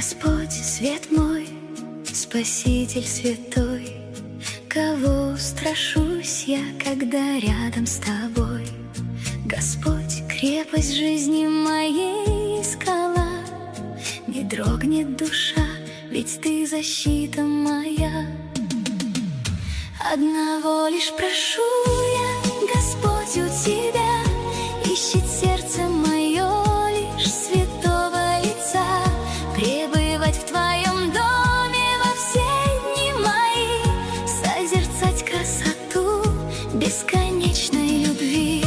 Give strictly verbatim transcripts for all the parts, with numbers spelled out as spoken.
Господь, свет мой, Спаситель святой, кого страшусь я, когда рядом с тобой? Господь, крепость жизни моей, скала, не дрогнет душа, ведь ты защита моя. Одного лишь прошу я, Господь, у тебя, ищет сердце мое лишь святого лица, пребывать в твоем доме во все дни мои, созерцать красоту бесконечной любви.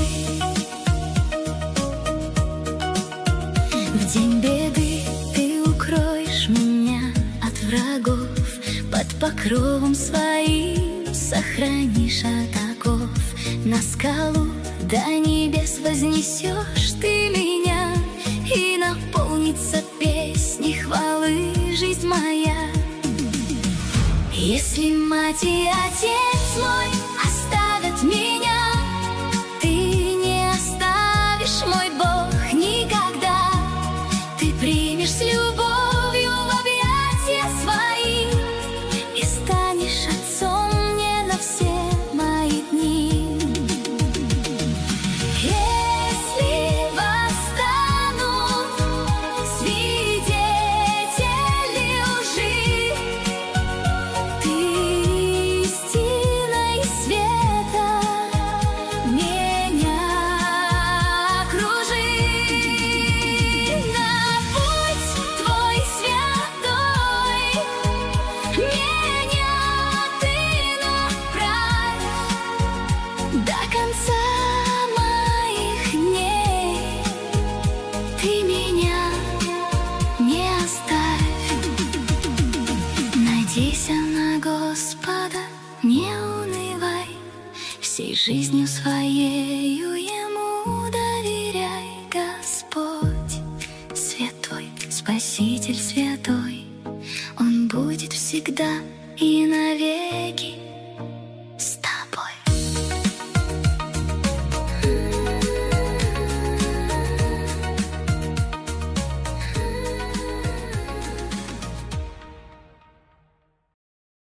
В день беды ты укроешь меня от врагов, под покровом своим сохранишь от оков. На скалу до небес вознесешь ты меня, и наполнится песней хвалы жизнь моя. Если мать и отец мой оставят меня, ты не оставишь, мой Бог, никогда. Ты примешь с любовью в объятия свои и станешь отцом мне на все мои дни. Если восстанут свидетели лжи, ты истина и света меня окружи. На путь твой святой меня ты направь, до конца моих дней ты меня не оставь. Надейся на Господа, не унывай, всей жизнью своею Ему доверяй. Господь святой, Спаситель святой, Он будет всегда и навеки